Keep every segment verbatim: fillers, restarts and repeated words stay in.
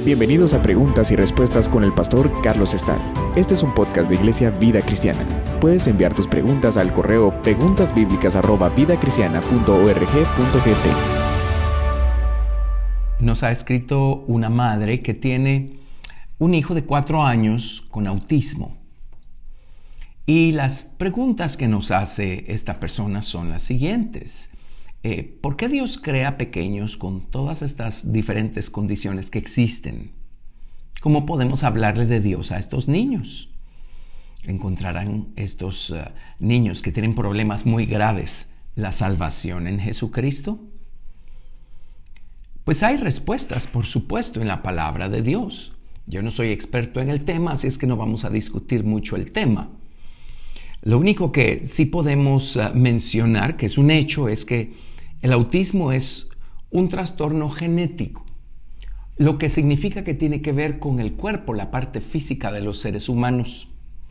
Bienvenidos a Preguntas y Respuestas con el pastor Carlos Estal. Este es un podcast de Iglesia Vida Cristiana. Puedes enviar tus preguntas al correo preguntasbiblicas arroba vidacristiana punto org punto gt. Nos ha escrito una madre que tiene un hijo de cuatro años con autismo. Y las preguntas que nos hace esta persona son las siguientes. Eh, ¿Por qué Dios crea pequeños con todas estas diferentes condiciones que existen? ¿Cómo podemos hablarle de Dios a estos niños? ¿Encontrarán estos uh, niños que tienen problemas muy graves la salvación en Jesucristo? Pues hay respuestas, por supuesto, en la palabra de Dios. Yo no soy experto en el tema, así es que no vamos a discutir mucho el tema. Lo único que sí podemos uh, mencionar, que es un hecho, es que el autismo es un trastorno genético, lo que significa que tiene que ver con el cuerpo, la parte física de los seres humanos.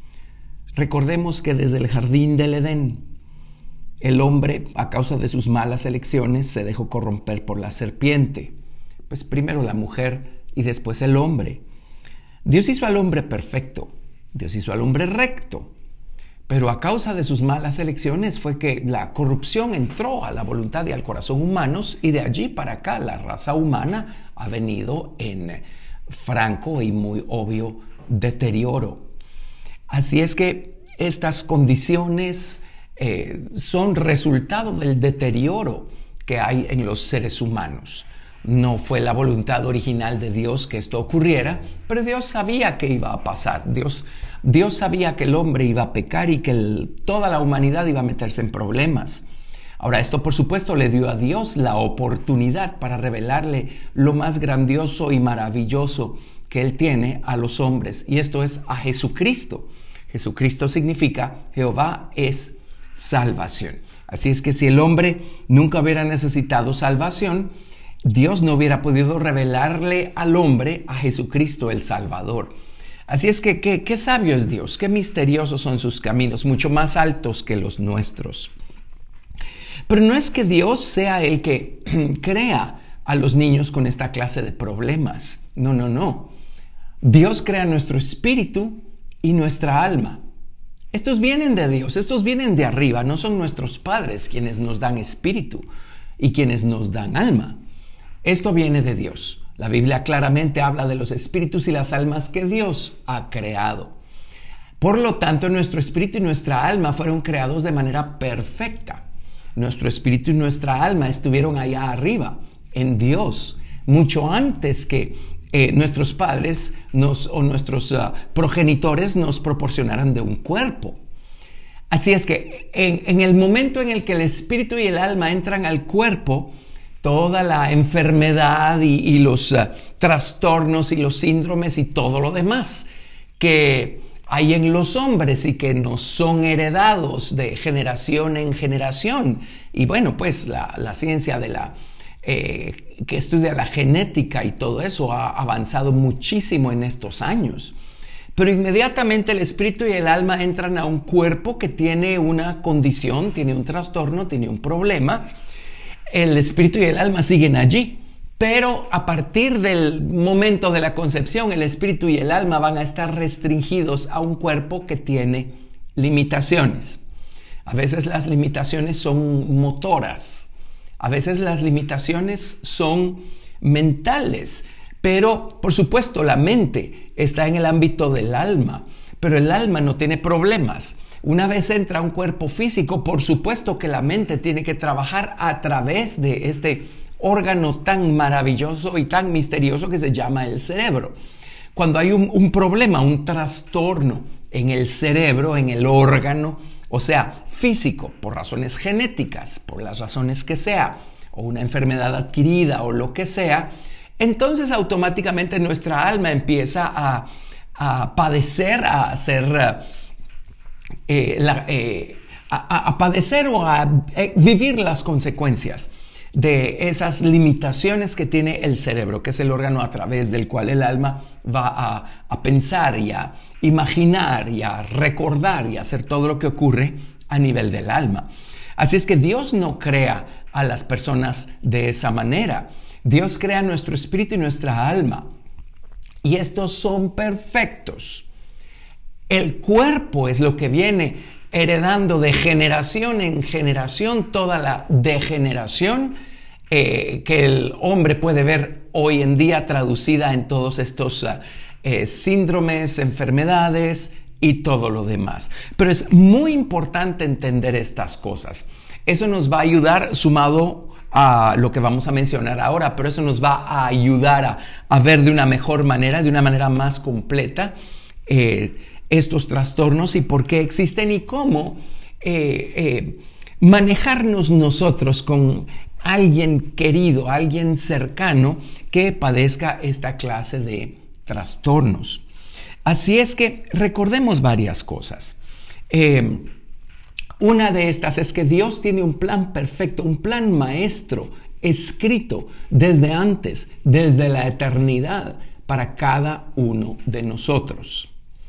Recordemos que desde el jardín del Edén, el hombre, a causa de sus malas elecciones, se dejó corromper por la serpiente. Pues primero la mujer y después el hombre. Dios hizo al hombre perfecto, Dios hizo al hombre recto. Pero a causa de sus malas elecciones fue que la corrupción entró a la voluntad y al corazón humanos, y de allí para acá la raza humana ha venido en franco y muy obvio deterioro. Así es que estas condiciones eh, son resultado del deterioro que hay en los seres humanos. No fue la voluntad original de Dios que esto ocurriera, pero Dios sabía que iba a pasar. Dios, Dios sabía que el hombre iba a pecar y que el, toda la humanidad iba a meterse en problemas. Ahora, esto por supuesto le dio a Dios la oportunidad para revelarle lo más grandioso y maravilloso que Él tiene a los hombres, y esto es a Jesucristo. Jesucristo significa Jehová es salvación. Así es que si el hombre nunca hubiera necesitado salvación, Dios no hubiera podido revelarle al hombre a Jesucristo el Salvador. Así es que, ¿qué, qué sabio es Dios? Qué misteriosos son sus caminos, mucho más altos que los nuestros. Pero no es que Dios sea el que crea a los niños con esta clase de problemas. No, no, no. Dios crea nuestro espíritu y nuestra alma. Estos vienen de Dios, estos vienen de arriba. No son nuestros padres quienes nos dan espíritu y quienes nos dan alma. Esto viene de Dios. La Biblia claramente habla de los espíritus y las almas que Dios ha creado. Por lo tanto, nuestro espíritu y nuestra alma fueron creados de manera perfecta. Nuestro espíritu y nuestra alma estuvieron allá arriba, en Dios, mucho antes que eh, nuestros padres nos, o nuestros uh, progenitores nos proporcionaran de un cuerpo. Así es que en, en el momento en el que el espíritu y el alma entran al cuerpo, toda la enfermedad y, y los uh, trastornos y los síndromes y todo lo demás que hay en los hombres y que nos son heredados de generación en generación. Y bueno, pues la, la ciencia de la, eh, que estudia la genética y todo eso ha avanzado muchísimo en estos años. Pero inmediatamente el espíritu y el alma entran a un cuerpo que tiene una condición, tiene un trastorno, tiene un problema. El espíritu y el alma siguen allí, pero a partir del momento de la concepción, el espíritu y el alma van a estar restringidos a un cuerpo que tiene limitaciones. A veces las limitaciones son motoras, a veces las limitaciones son mentales, pero por supuesto la mente está en el ámbito del alma, pero el alma no tiene problemas. Una vez entra a un cuerpo físico, por supuesto que la mente tiene que trabajar a través de este órgano tan maravilloso y tan misterioso que se llama el cerebro. Cuando hay un, un problema, un trastorno en el cerebro, en el órgano, o sea, físico, por razones genéticas, por las razones que sea, o una enfermedad adquirida o lo que sea, entonces automáticamente nuestra alma empieza a, a padecer, a ser... Eh, la, eh, a, a padecer o a eh, vivir las consecuencias de esas limitaciones que tiene el cerebro, que es el órgano a través del cual el alma va a, a pensar y a imaginar y a recordar y a hacer todo lo que ocurre a nivel del alma. Así es que Dios no crea a las personas de esa manera. Dios crea nuestro espíritu y nuestra alma. y estos son perfectos. El cuerpo es lo que viene heredando de generación en generación toda la degeneración eh, que el hombre puede ver hoy en día traducida en todos estos uh, eh, síndromes, enfermedades y todo lo demás. Pero es muy importante entender estas cosas. Eso nos va a ayudar, sumado a lo que vamos a mencionar ahora, pero eso nos va a ayudar a, a ver de una mejor manera, de una manera más completa, eh, estos trastornos y por qué existen y cómo eh, eh, manejarnos nosotros con alguien querido, alguien cercano que padezca esta clase de trastornos. Así es que recordemos varias cosas. Eh, una de estas es que Dios tiene un plan perfecto, un plan maestro, escrito desde antes, desde la eternidad, para cada uno de nosotros.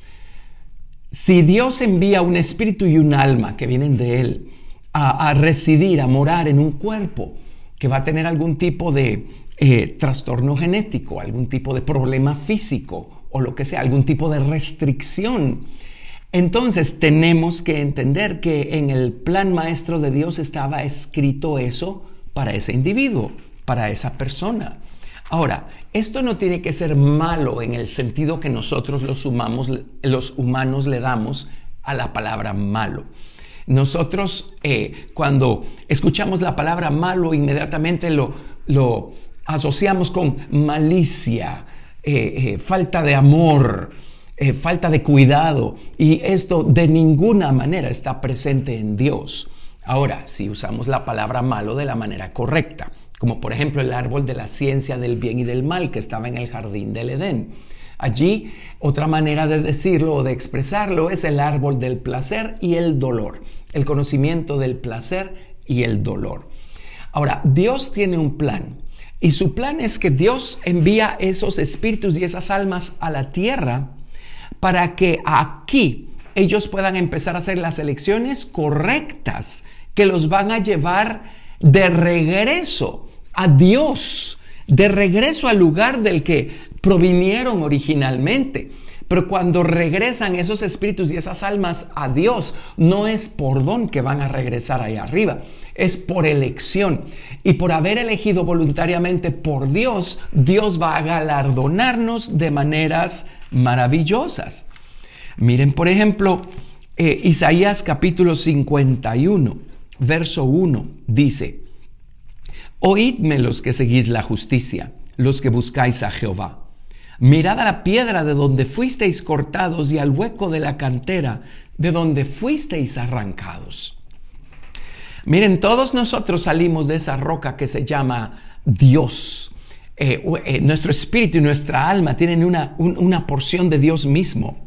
Si Dios envía un espíritu y un alma que vienen de Él a, a residir, a morar en un cuerpo que va a tener algún tipo de eh, trastorno genético, algún tipo de problema físico o lo que sea, algún tipo de restricción, entonces tenemos que entender que en el plan maestro de Dios estaba escrito eso para ese individuo, para esa persona. Ahora, esto no tiene que ser malo en el sentido que nosotros los humanos, los humanos le damos a la palabra malo. Nosotros eh, cuando escuchamos la palabra malo inmediatamente lo, lo asociamos con malicia, eh, eh, falta de amor, eh, falta de cuidado, y esto de ninguna manera está presente en Dios. Ahora, si usamos la palabra malo de la manera correcta, como por ejemplo el árbol de la ciencia del bien y del mal que estaba en el jardín del Edén. Allí, otra manera de decirlo o de expresarlo es el árbol del placer y el dolor, el conocimiento del placer y el dolor. Ahora, Dios tiene un plan, y su plan es que Dios envía esos espíritus y esas almas a la tierra para que aquí ellos puedan empezar a hacer las elecciones correctas que los van a llevar de regreso a Dios, de regreso al lugar del que provinieron originalmente. Pero cuando regresan esos espíritus y esas almas a Dios, no es por don que van a regresar ahí arriba, es por elección. Y por haber elegido voluntariamente por Dios, Dios va a galardonarnos de maneras maravillosas. Miren, por ejemplo, eh, Isaías capítulo cincuenta y uno, verso uno, dice: Oídme los que seguís la justicia, los que buscáis a Jehová. Mirad a la piedra de donde fuisteis cortados y al hueco de la cantera de donde fuisteis arrancados. Miren, todos nosotros salimos de esa roca que se llama Dios. Eh, eh, nuestro espíritu y nuestra alma tienen una, un, una porción de Dios mismo.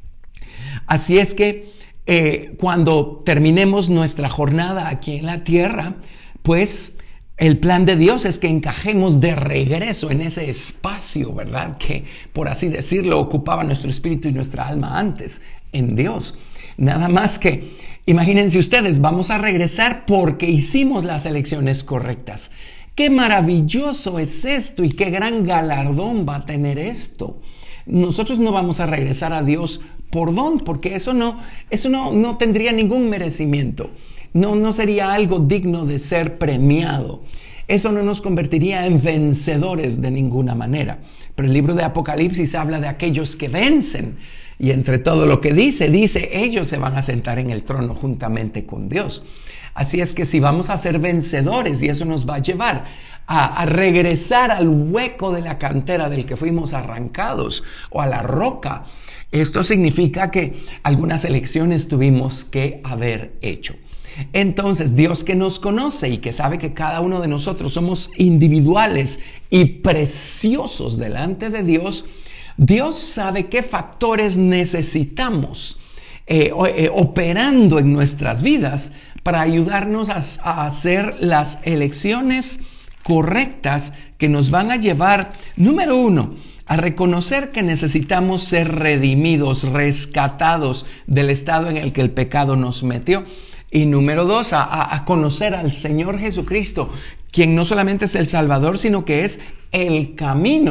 Así es que eh, cuando terminemos nuestra jornada aquí en la tierra, pues el plan de Dios es que encajemos de regreso en ese espacio, ¿verdad? Que, por así decirlo, ocupaba nuestro espíritu y nuestra alma antes, en Dios. Nada más que, imagínense ustedes, vamos a regresar porque hicimos las elecciones correctas. ¡Qué maravilloso es esto! Y qué gran galardón va a tener esto. Nosotros no vamos a regresar a Dios por don, porque eso no, eso no, no tendría ningún merecimiento. No, no sería algo digno de ser premiado. Eso no nos convertiría en vencedores de ninguna manera. Pero el libro de Apocalipsis habla de aquellos que vencen. Y entre todo lo que dice, dice, ellos se van a sentar en el trono juntamente con Dios. Así es que si vamos a ser vencedores, y eso nos va a llevar a, a regresar al hueco de la cantera del que fuimos arrancados, o a la roca, esto significa que algunas elecciones tuvimos que haber hecho. Entonces, Dios, que nos conoce y que sabe que cada uno de nosotros somos individuales y preciosos delante de Dios, Dios sabe qué factores necesitamos eh, eh, operando en nuestras vidas para ayudarnos a, a hacer las elecciones correctas que nos van a llevar, número uno, a reconocer que necesitamos ser redimidos, rescatados del estado en el que el pecado nos metió. Y número dos, a, a, a conocer al Señor Jesucristo, quien no solamente es el Salvador, sino que es el camino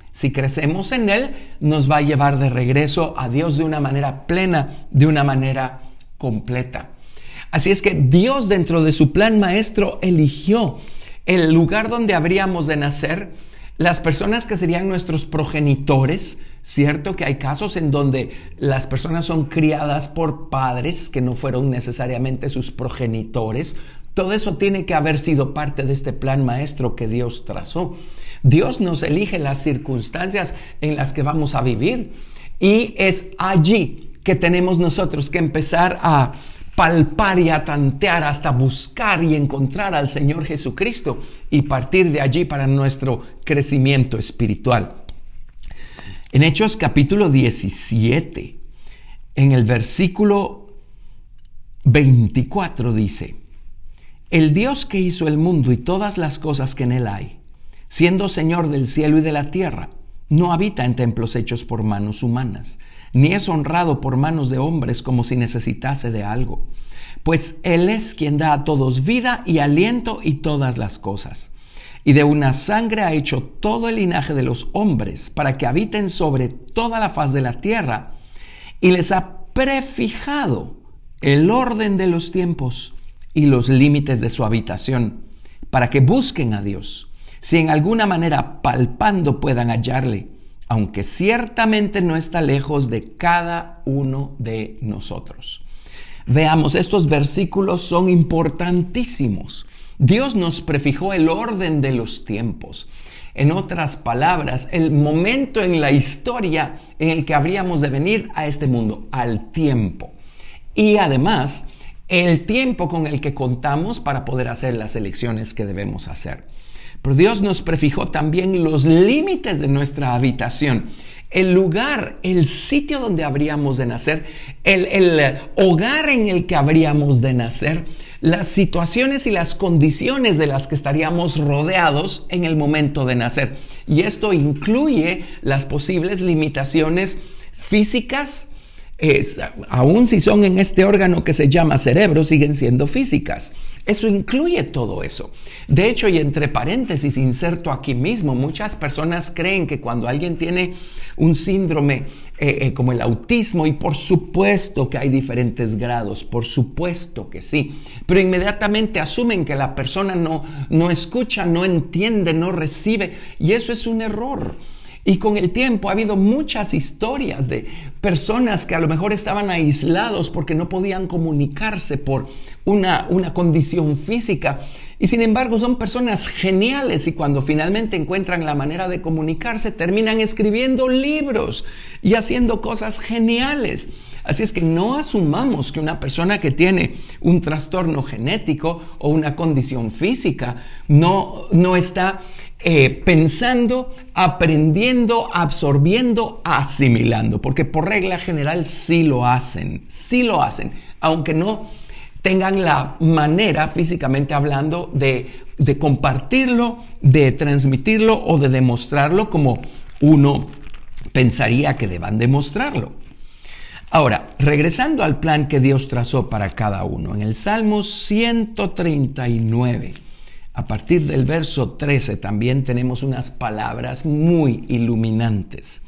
Si crecemos en Él, nos va a llevar de regreso a Dios de una manera plena, de una manera completa. Así es que Dios, dentro de su plan maestro, eligió el lugar donde habríamos de nacer, las personas que serían nuestros progenitores. Cierto que hay casos en donde las personas son criadas por padres que no fueron necesariamente sus progenitores. Todo eso tiene que haber sido parte de este plan maestro que Dios trazó. Dios nos elige las circunstancias en las que vamos a vivir, y es allí que tenemos nosotros que empezar a palpar y a tantear hasta buscar y encontrar al Señor Jesucristo y partir de allí para nuestro crecimiento espiritual. En Hechos capítulo diecisiete, en el versículo veinticuatro dice: el Dios que hizo el mundo y todas las cosas que en él hay, siendo Señor del cielo y de la tierra, no habita en templos hechos por manos humanas, ni es honrado por manos de hombres como si necesitase de algo, pues Él es quien da a todos vida y aliento y todas las cosas. Y de una sangre ha hecho todo el linaje de los hombres para que habiten sobre toda la faz de la tierra, y les ha prefijado el orden de los tiempos y los límites de su habitación, para que busquen a Dios, si en alguna manera palpando puedan hallarle, aunque ciertamente no está lejos de cada uno de nosotros. Veamos, estos versículos son importantísimos. Dios nos prefijó el orden de los tiempos. En otras palabras, el momento en la historia en el que habríamos de venir a este mundo, al tiempo. Y además, el tiempo con el que contamos para poder hacer las elecciones que debemos hacer. Pero Dios nos prefijó también los límites de nuestra habitación, el lugar, el sitio donde habríamos de nacer, el, el hogar en el que habríamos de nacer, las situaciones y las condiciones de las que estaríamos rodeados en el momento de nacer. Y esto incluye las posibles limitaciones físicas. Es, aún si son en este órgano que se llama cerebro, siguen siendo físicas. Eso incluye todo eso. De hecho, y entre paréntesis, inserto aquí mismo, muchas personas creen que cuando alguien tiene un síndrome eh, eh, como el autismo, y por supuesto que hay diferentes grados, por supuesto que sí, pero inmediatamente asumen que la persona no, no escucha, no entiende, no recibe, y eso es un error. Y con el tiempo ha habido muchas historias de personas que a lo mejor estaban aislados porque no podían comunicarse por una, una condición física. Y sin embargo son personas geniales, y cuando finalmente encuentran la manera de comunicarse, terminan escribiendo libros y haciendo cosas geniales. Así es que no asumamos que una persona que tiene un trastorno genético o una condición física no, no está eh, pensando, aprendiendo, absorbiendo, asimilando, porque por regla general sí lo hacen, sí lo hacen, aunque no tengan la manera, físicamente hablando, de, de compartirlo, de transmitirlo o de demostrarlo como uno pensaría que deban demostrarlo. Ahora, regresando al plan que Dios trazó para cada uno, en el Salmo ciento treinta y nueve, a partir del verso trece, también tenemos unas palabras muy iluminantes.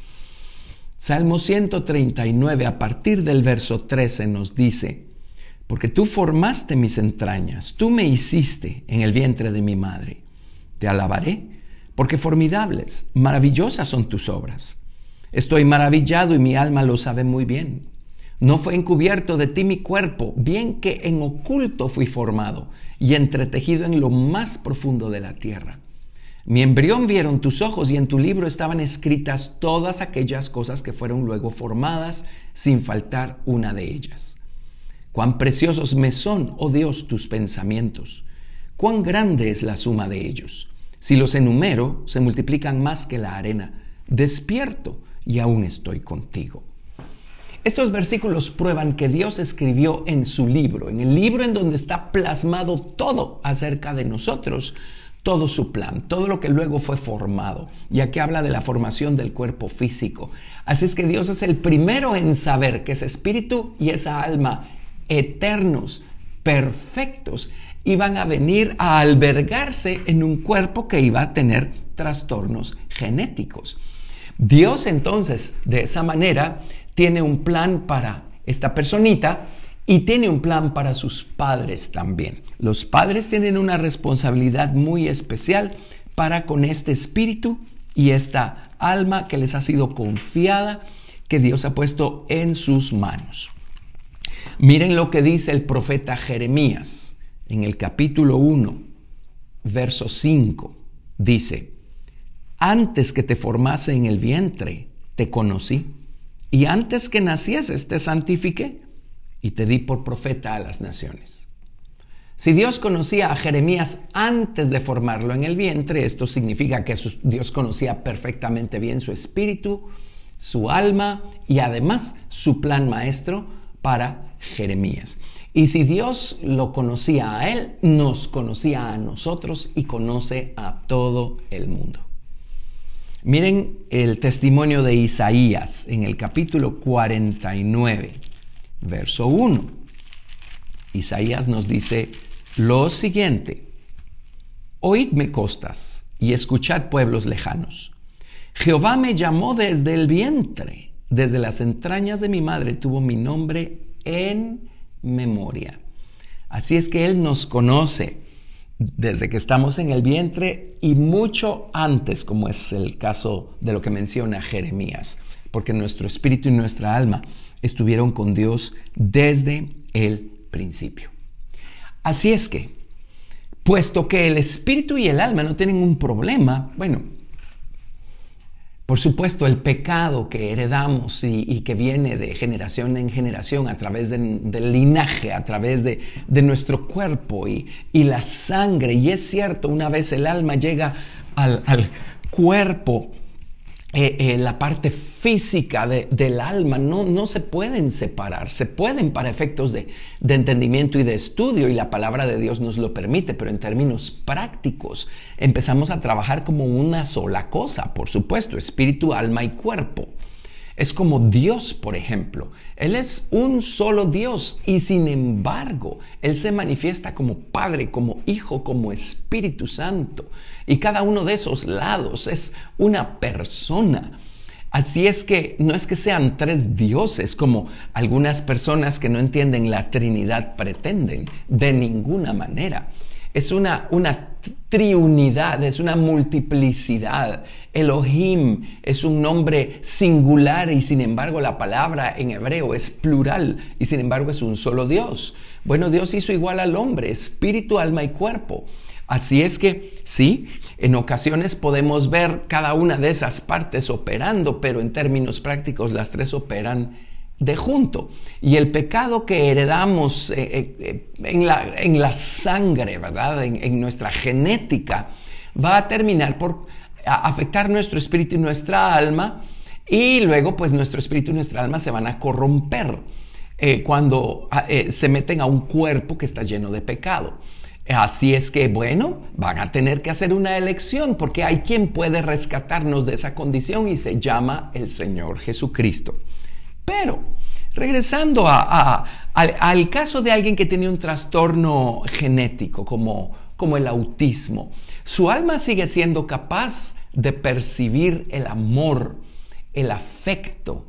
Salmo ciento treinta y nueve, a partir del verso trece, nos dice: porque tú formaste mis entrañas, tú me hiciste en el vientre de mi madre. Te alabaré, porque formidables, maravillosas son tus obras. Estoy maravillado y mi alma lo sabe muy bien. No fue encubierto de ti mi cuerpo, bien que en oculto fui formado y entretejido en lo más profundo de la tierra. Mi embrión vieron tus ojos, y en tu libro estaban escritas todas aquellas cosas que fueron luego formadas, sin faltar una de ellas. Cuán preciosos me son, oh Dios, tus pensamientos. Cuán grande es la suma de ellos. Si los enumero, se multiplican más que la arena. Despierto y aún estoy contigo. Estos versículos prueban que Dios escribió en su libro, en el libro en donde está plasmado todo acerca de nosotros, todo su plan, todo lo que luego fue formado. Y aquí habla de la formación del cuerpo físico. Así es que Dios es el primero en saber que ese espíritu y esa alma eternos, perfectos, iban a venir a albergarse en un cuerpo que iba a tener trastornos genéticos. Dios entonces, de esa manera, tiene un plan para esta personita y tiene un plan para sus padres también. Los padres tienen una responsabilidad muy especial para con este espíritu y esta alma que les ha sido confiada, que Dios ha puesto en sus manos. Miren lo que dice el profeta Jeremías en el capítulo uno, verso cinco. Dice: antes que te formase en el vientre, te conocí, y antes que nacieses te santifiqué, y te di por profeta a las naciones. Si Dios conocía a Jeremías antes de formarlo en el vientre, esto significa que Dios conocía perfectamente bien su espíritu, su alma y además su plan maestro para Jeremías. Y si Dios lo conocía a él, nos conocía a nosotros y conoce a todo el mundo. Miren el testimonio de Isaías en el capítulo cuarenta y nueve, verso uno. Isaías nos dice lo siguiente: oídme costas y escuchad pueblos lejanos. Jehová me llamó desde el vientre, desde las entrañas de mi madre tuvo mi nombre en memoria. Así es que Él nos conoce desde que estamos en el vientre y mucho antes, como es el caso de lo que menciona Jeremías, porque nuestro espíritu y nuestra alma estuvieron con Dios desde el principio. Así es que, puesto que el espíritu y el alma no tienen un problema, bueno, por supuesto, el pecado que heredamos y, y que viene de generación en generación a través de, del linaje, a través de, de nuestro cuerpo y, y la sangre. Y es cierto, una vez el alma llega al, al cuerpo, eh, eh, la parte física de, del alma no, no se pueden separar. Se pueden para efectos de, de entendimiento y de estudio, y la palabra de Dios nos lo permite, pero en términos prácticos empezamos a trabajar como una sola cosa, por supuesto, espíritu, alma y cuerpo. Es como Dios, por ejemplo. Él es un solo Dios y sin embargo, Él se manifiesta como Padre, como Hijo, como Espíritu Santo. Y cada uno de esos lados es una persona. Así es que no es que sean tres dioses como algunas personas que no entienden la Trinidad pretenden, de ninguna manera. Es una, una triunidad, es una multiplicidad. Elohim es un nombre singular y sin embargo la palabra en hebreo es plural y sin embargo es un solo Dios. Bueno, Dios hizo igual al hombre, espíritu, alma y cuerpo. Así es que sí, en ocasiones podemos ver cada una de esas partes operando, pero en términos prácticos las tres operan de junto. Y el pecado que heredamos eh, eh, en, la, en la sangre, ¿verdad? En, en nuestra genética, va a terminar por afectar nuestro espíritu y nuestra alma, y luego pues nuestro espíritu y nuestra alma se van a corromper eh, cuando eh, se meten a un cuerpo que está lleno de pecado. Así es que, bueno, van a tener que hacer una elección, porque hay quien puede rescatarnos de esa condición y se llama el Señor Jesucristo. Pero, regresando a, a, al, al caso de alguien que tiene un trastorno genético como, como el autismo, su alma sigue siendo capaz de percibir el amor, el afecto,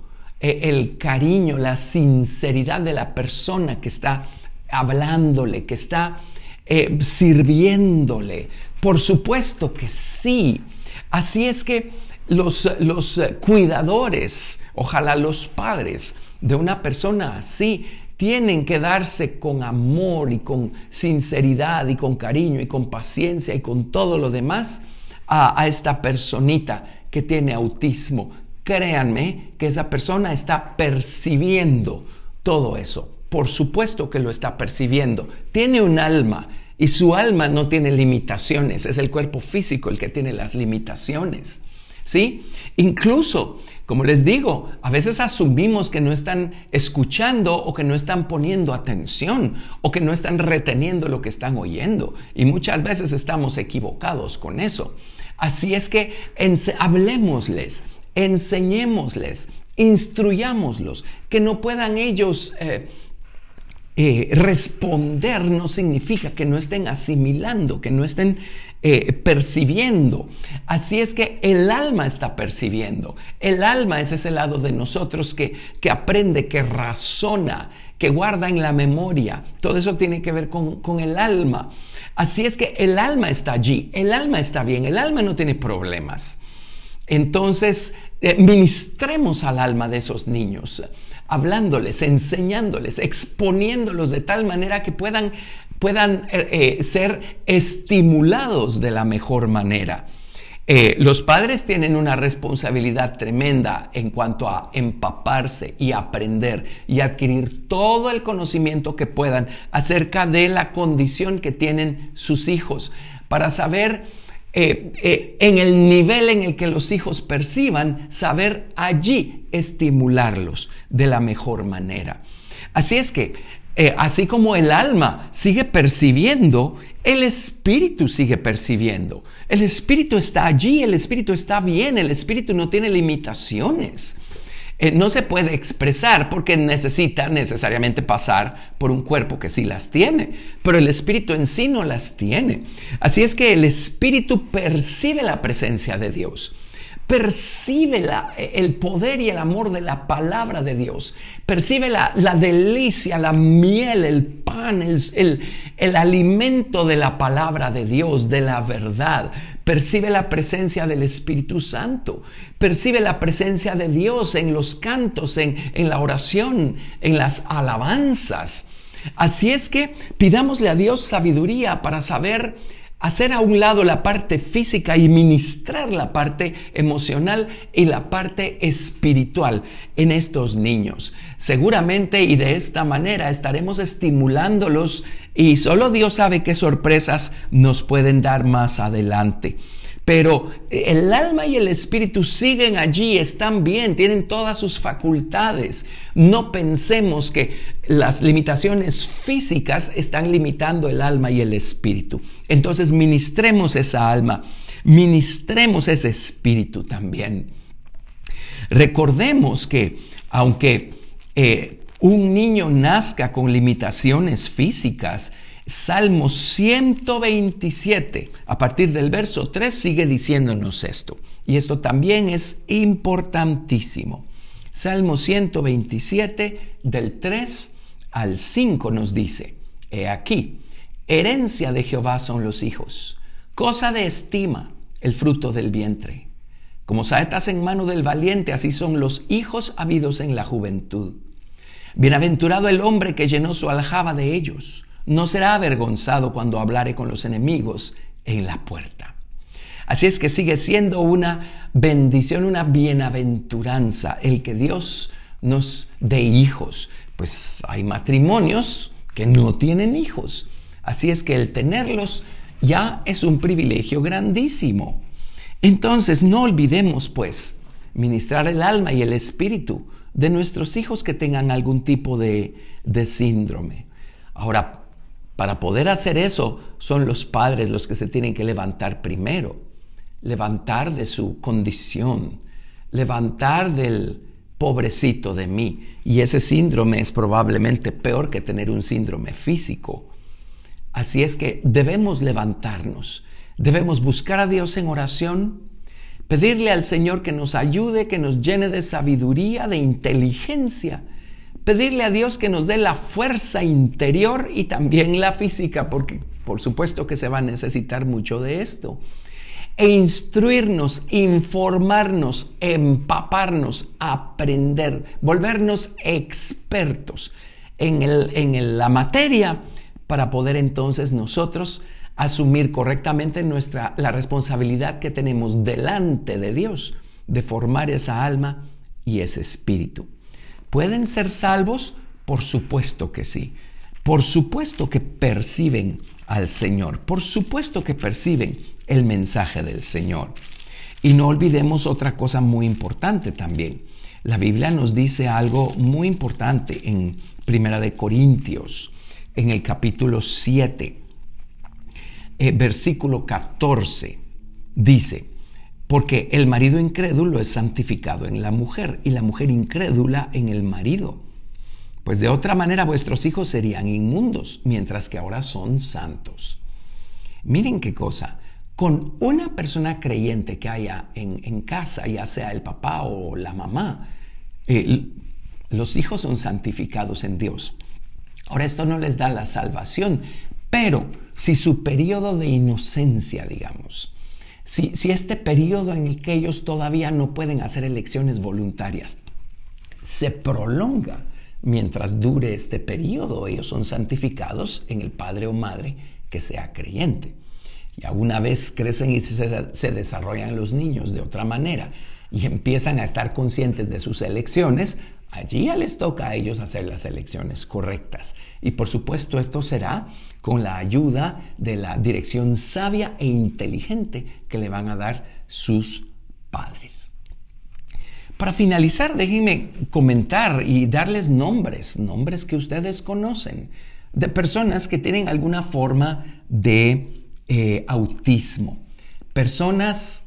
el cariño, la sinceridad de la persona que está hablándole, que está eh, sirviéndole. Por supuesto que sí. Así es que Los, los cuidadores, ojalá los padres de una persona así, tienen que darse con amor y con sinceridad y con cariño y con paciencia y con todo lo demás a, a esta personita que tiene autismo. Créanme que esa persona está percibiendo todo eso. Por supuesto que lo está percibiendo. Tiene un alma y su alma no tiene limitaciones. Es el cuerpo físico el que tiene las limitaciones. ¿Sí? Incluso, como les digo, a veces asumimos que no están escuchando o que no están poniendo atención o que no están reteniendo lo que están oyendo, y muchas veces estamos equivocados con eso. Así es que ense- hablemosles, enseñémosles, instruyámoslos, que no puedan ellos eh, eh, responder no significa que no estén asimilando, que no estén eh, percibiendo. Así es que el alma está percibiendo. El alma es ese lado de nosotros que, que aprende, que razona, que guarda en la memoria. Todo eso tiene que ver con, con el alma. Así es que el alma está allí, el alma está bien, el alma no tiene problemas. Entonces, eh, ministremos al alma de esos niños, hablándoles, enseñándoles, exponiéndolos de tal manera que puedan, puedan eh, eh, ser estimulados de la mejor manera. Eh, los padres tienen una responsabilidad tremenda en cuanto a empaparse y aprender y adquirir todo el conocimiento que puedan acerca de la condición que tienen sus hijos, para saber eh, eh, en el nivel en el que los hijos perciban, saber allí estimularlos de la mejor manera. Así es que Eh, así como el alma sigue percibiendo, el espíritu sigue percibiendo. El espíritu está allí, el espíritu está bien, el espíritu no tiene limitaciones. Eh, no se puede expresar porque necesita necesariamente pasar por un cuerpo que sí las tiene, pero el espíritu en sí no las tiene. Así es que el espíritu percibe la presencia de Dios. Percibe la, el poder y el amor de la palabra de Dios. Percibe la, la delicia, la miel, el pan, el, el, el alimento de la palabra de Dios, de la verdad. Percibe la presencia del Espíritu Santo. Percibe la presencia de Dios en los cantos, en, en la oración, en las alabanzas. Así es que pidámosle a Dios sabiduría para saber hacer a un lado la parte física y ministrar la parte emocional y la parte espiritual en estos niños. Seguramente y de esta manera estaremos estimulándolos y solo Dios sabe qué sorpresas nos pueden dar más adelante. Pero el alma y el espíritu siguen allí, están bien, tienen todas sus facultades. No pensemos que las limitaciones físicas están limitando el alma y el espíritu. Entonces ministremos esa alma, ministremos ese espíritu también. Recordemos que aunque eh, un niño nazca con limitaciones físicas, Salmo ciento veintisiete, a partir del verso tres, sigue diciéndonos esto. Y esto también es importantísimo. Salmo ciento veintisiete, del tres al cinco, nos dice: He aquí, herencia de Jehová son los hijos, cosa de estima el fruto del vientre. Como saetas en mano del valiente, así son los hijos habidos en la juventud. Bienaventurado el hombre que llenó su aljaba de ellos. No será avergonzado cuando hablare con los enemigos en la puerta. Así es que sigue siendo una bendición, una bienaventuranza el que Dios nos dé hijos. Pues hay matrimonios que no tienen hijos. Así es que el tenerlos ya es un privilegio grandísimo. Entonces no olvidemos pues ministrar el alma y el espíritu de nuestros hijos que tengan algún tipo de, de síndrome. Ahora, para poder hacer eso, son los padres los que se tienen que levantar primero, levantar de su condición, levantar del pobrecito de mí. Y ese síndrome es probablemente peor que tener un síndrome físico. Así es que debemos levantarnos, debemos buscar a Dios en oración, pedirle al Señor que nos ayude, que nos llene de sabiduría, de inteligencia, pedirle a Dios que nos dé la fuerza interior y también la física, porque por supuesto que se va a necesitar mucho de esto. E instruirnos, informarnos, empaparnos, aprender, volvernos expertos en, el, en el, la materia para poder entonces nosotros asumir correctamente nuestra, la responsabilidad que tenemos delante de Dios de formar esa alma y ese espíritu. ¿Pueden ser salvos? Por supuesto que sí. Por supuesto que perciben al Señor. Por supuesto que perciben el mensaje del Señor. Y no olvidemos otra cosa muy importante también. La Biblia nos dice algo muy importante en Primera de Corintios, en el capítulo siete, eh, versículo catorce. Dice: Porque el marido incrédulo es santificado en la mujer y la mujer incrédula en el marido. pues de otra manera vuestros hijos serían inmundos, mientras que ahora son santos. Miren qué cosa, con una persona creyente que haya en, en casa, ya sea el papá o la mamá, eh, los hijos son santificados en Dios. Ahora, esto no les da la salvación, pero si su periodo de inocencia, digamos, si, si este periodo en el que ellos todavía no pueden hacer elecciones voluntarias se prolonga mientras dure este periodo, ellos son santificados en el padre o madre que sea creyente. Y una vez crecen y se, se desarrollan los niños de otra manera y empiezan a estar conscientes de sus elecciones, allí ya les toca a ellos hacer las elecciones correctas. Y por supuesto esto será con la ayuda de la dirección sabia e inteligente que le van a dar sus padres. Para finalizar, déjenme comentar y darles nombres, nombres que ustedes conocen, de personas que tienen alguna forma de eh, autismo. Personas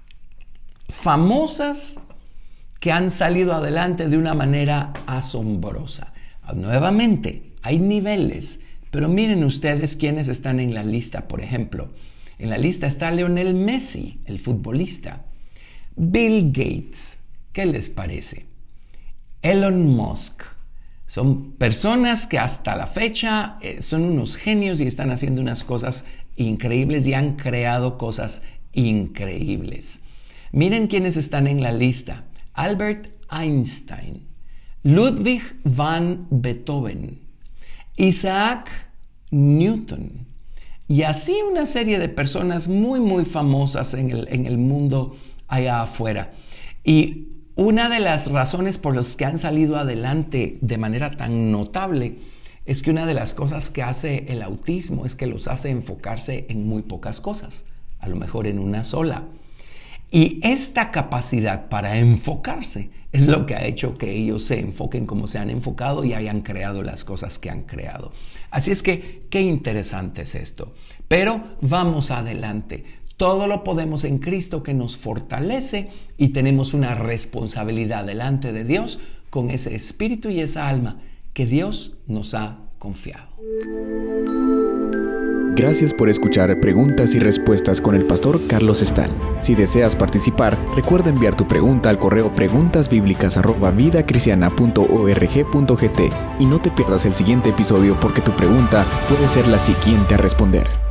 famosas que han salido adelante de una manera asombrosa. Nuevamente, hay niveles, pero miren ustedes quiénes están en la lista, por ejemplo. En la lista está Lionel Messi, el futbolista. Bill Gates, ¿qué les parece? Elon Musk. Son personas que hasta la fecha eh, son unos genios y están haciendo unas cosas increíbles y han creado cosas increíbles. Miren quiénes están en la lista. Albert Einstein, Ludwig van Beethoven, Isaac Newton y así una serie de personas muy muy famosas en el, en el mundo allá afuera. Y una de las razones por las que han salido adelante de manera tan notable es que una de las cosas que hace el autismo es que los hace enfocarse en muy pocas cosas, a lo mejor en una sola. Y esta capacidad para enfocarse es lo que ha hecho que ellos se enfoquen como se han enfocado y hayan creado las cosas que han creado. Así es que, qué interesante es esto. Pero vamos adelante. Todo lo podemos en Cristo que nos fortalece y tenemos una responsabilidad delante de Dios con ese espíritu y esa alma que Dios nos ha confiado. Gracias por escuchar Preguntas y Respuestas con el pastor Carlos Estal. Si deseas participar, recuerda enviar tu pregunta al correo preguntasbiblicas arroba vidacristiana punto org punto gt y no te pierdas el siguiente episodio porque tu pregunta puede ser la siguiente a responder.